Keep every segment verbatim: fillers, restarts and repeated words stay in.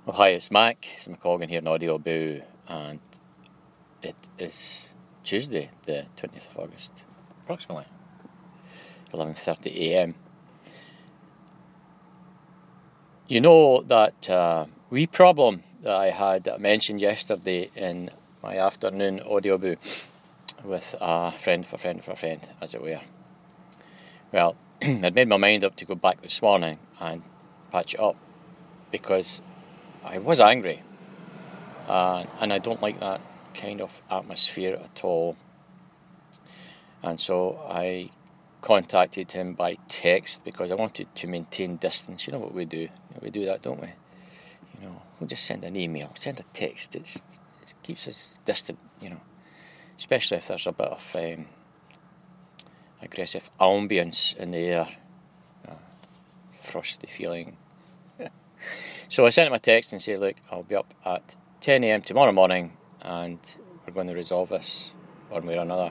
Well, hi, it's Mac. It's McColgan here in Audioboo, and it is Tuesday, the twentieth of August, approximately eleven thirty a m. You know that uh, wee problem that I had that I mentioned yesterday in my afternoon Audioboo with a friend for a friend for a friend, as it were. Well, I'd made my mind up to go back this morning and patch it up because I was angry, uh, and I don't like that kind of atmosphere at all. And so I contacted him by text because I wanted to maintain distance. You know what we do? We do that, don't we? You know, we'll just send an email, send a text. It's, it keeps us distant, you know, especially if there's a bit of um, aggressive ambience in the air, uh, frosty feeling. So I sent him a text and said, look, I'll be up at ten a m tomorrow morning and we're going to resolve this one way or another.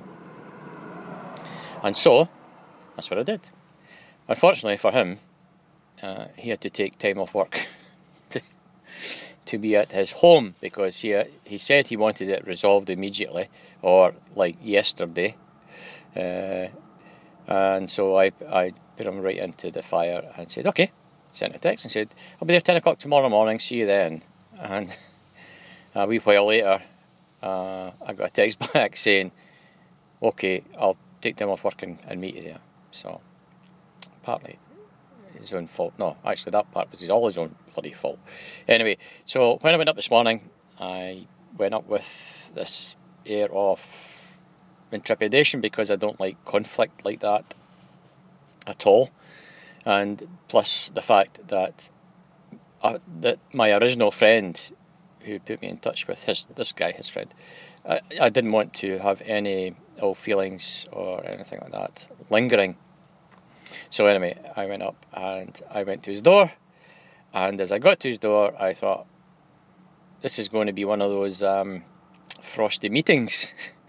And so, that's what I did. Unfortunately for him, uh, he had to take time off work to, to be at his home because he, uh, he said he wanted it resolved immediately, or like yesterday. Uh, and so I, I put him right into the fire and said, okay, sent a text and said, I'll be there ten o'clock tomorrow morning, see you then. And a wee while later, uh, I got a text back saying, okay, I'll take time off work and, and meet you there. So, partly his own fault. No, actually that part was all his own bloody fault. Anyway, so when I went up this morning, I went up with this air of intrepidation because I don't like conflict like that at all. And plus the fact that uh, that my original friend who put me in touch with his this guy, his friend, I, I didn't want to have any ill feelings or anything like that lingering. So anyway, I went up and I went to his door, and as I got to his door, I thought, this is going to be one of those um, frosty meetings.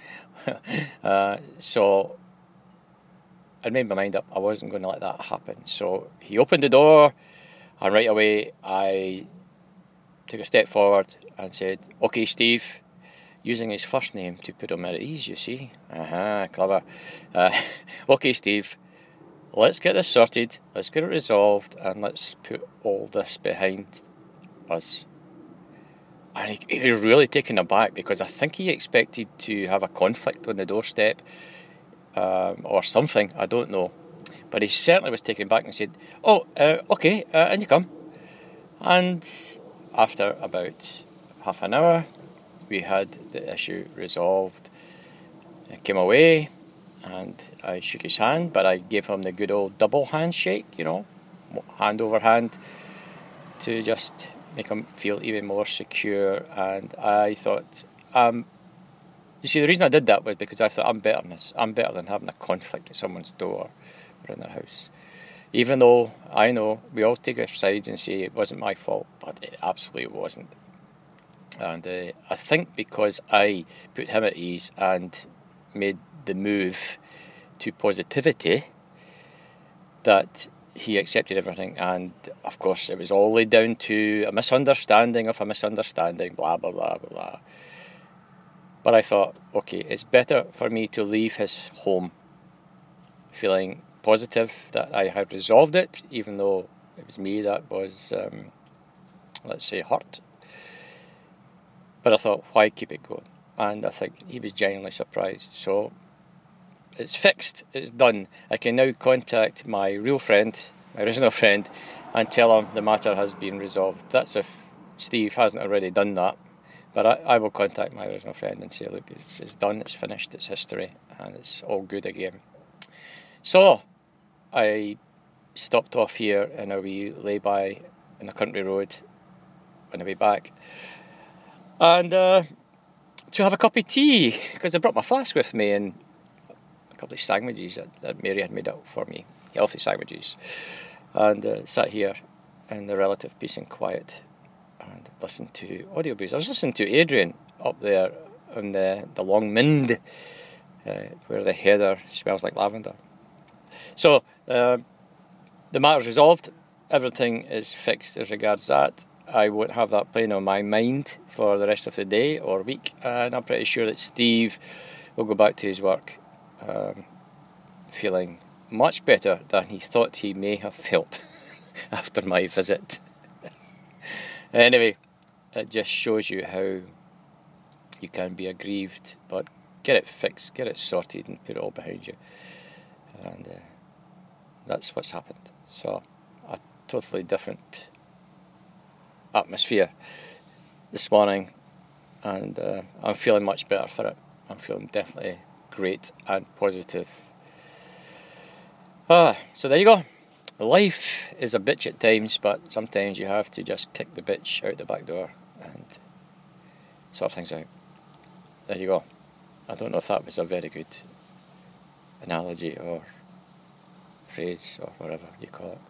uh, so I made my mind up, I wasn't going to let that happen. So he opened the door, and right away I took a step forward and said, okay, Steve, using his first name to put him at ease, you see. Aha, clever. Uh, okay, Steve, let's get this sorted, let's get it resolved, and let's put all this behind us. And he, he was really taken aback because I think he expected to have a conflict on the doorstep um, or something, I don't know. But he certainly was taken aback and said, oh, uh, okay, uh, in you come. And after about half an hour, we had the issue resolved. I came away and I shook his hand, but I gave him the good old double handshake, you know, hand over hand, to just make him feel even more secure. And I thought, um, you see, the reason I did that was because I thought I'm better than this. I'm better than having a conflict at someone's door or in their house. Even though I know we all take our sides and say it wasn't my fault, but it absolutely wasn't. And uh, I think because I put him at ease and made the move to positivity, that he accepted everything. And of course it was all laid down to a misunderstanding of a misunderstanding, blah blah blah blah blah. But I thought, okay, it's better for me to leave his home feeling positive that I had resolved it, even though it was me that was um, let's say hurt. But I thought, why keep it going? And I think he was genuinely surprised. So it's fixed, it's done. I can now contact my real friend, my original friend, and tell him the matter has been resolved. That's if Steve hasn't already done that. But I, I will contact my original friend and say, look, it's, it's done, it's finished, it's history, and it's all good again. So I stopped off here in a wee lay-by in a country road on the way back. And uh, to have a cup of tea, because I brought my flask with me and a couple of sandwiches that, that Mary had made up for me, healthy sandwiches, and uh, sat here in the relative peace and quiet and listened to audiobooks. I was listening to Adrian up there on the, the Long Mynd, uh, where the heather smells like lavender. So uh, the matter's resolved, everything is fixed as regards that. I won't have that playing on my mind for the rest of the day or week, and I'm pretty sure that Steve will go back to his work um, feeling much better than he thought he may have felt after my visit. Anyway, it just shows you how you can be aggrieved, but get it fixed, get it sorted and put it all behind you. And uh, that's what's happened. So, a totally different atmosphere this morning, and uh, I'm feeling much better for it. I'm feeling definitely great and positive. Ah, so there you go. Life is a bitch at times, but sometimes you have to just kick the bitch out the back door and sort things out. There you go. I don't know if that was a very good analogy or phrase or whatever you call it.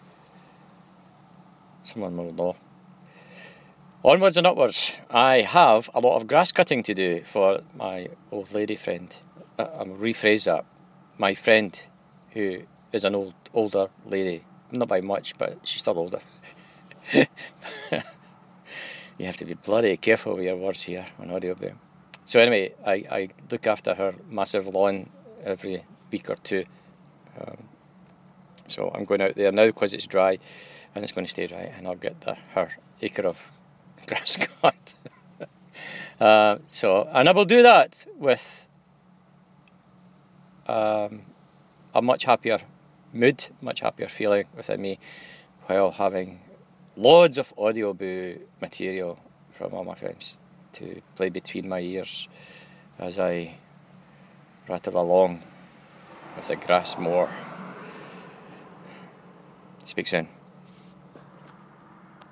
Someone will know. Onwards and upwards. I have a lot of grass cutting to do for my old lady friend. I'll rephrase that. My friend, who is an old older lady, not by much, but she's still older. You have to be bloody careful with your words here on audiobook. So anyway, I, I look after her massive lawn every week or two. Um, so I'm going out there now because it's dry, and it's going to stay dry, and I'll get the, her acre of grass cut. uh, so, and I will do that with um, a much happier mood, much happier feeling within me, while having loads of audioboo material from all my friends to play between my ears as I rattle along with the grass moor. Speak soon.